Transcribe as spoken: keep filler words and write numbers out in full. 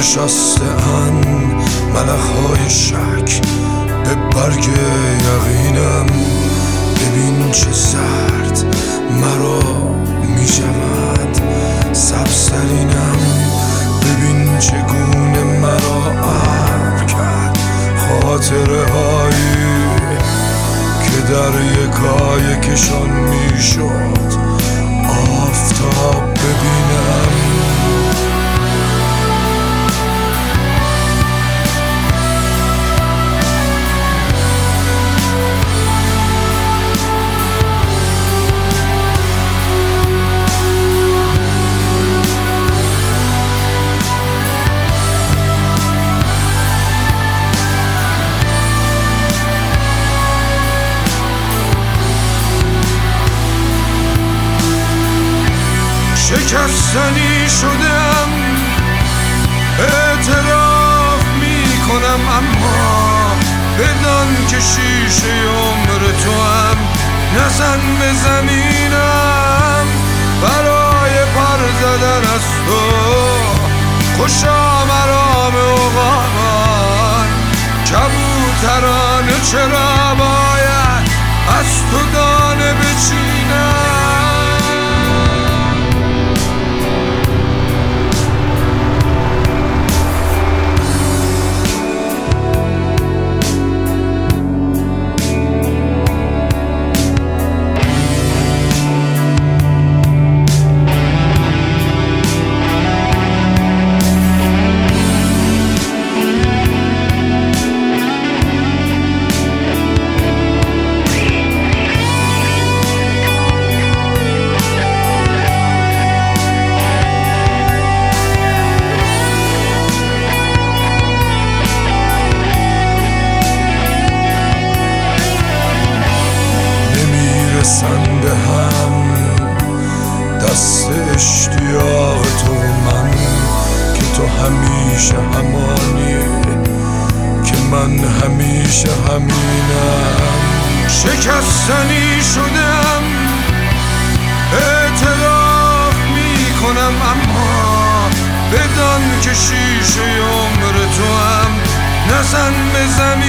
نشسته ان ملخ‌های شک به برگ یقینم. ببین چه زرد مرا می شود سبزترینم. ببین چگونه مرا ابر کرد خاطره هایی که در یکای کشان می شد آفتاب ببینم. شکستنی شدم اعتراف می کنم، اما بدان که شیشه عمر تو هم نزن به زمینم. برای پر زدن از تو خوشا مرام اقامن. کبوترانه چرا باید از تو دانه بچینم؟ سنده هم دست اشتیاق تو من که تو همیشه همانی که من همیشه همینم. شکستنی شدم اعتراف می کنم، اما بدان که شیشه عمر تو هم نزن به زمین.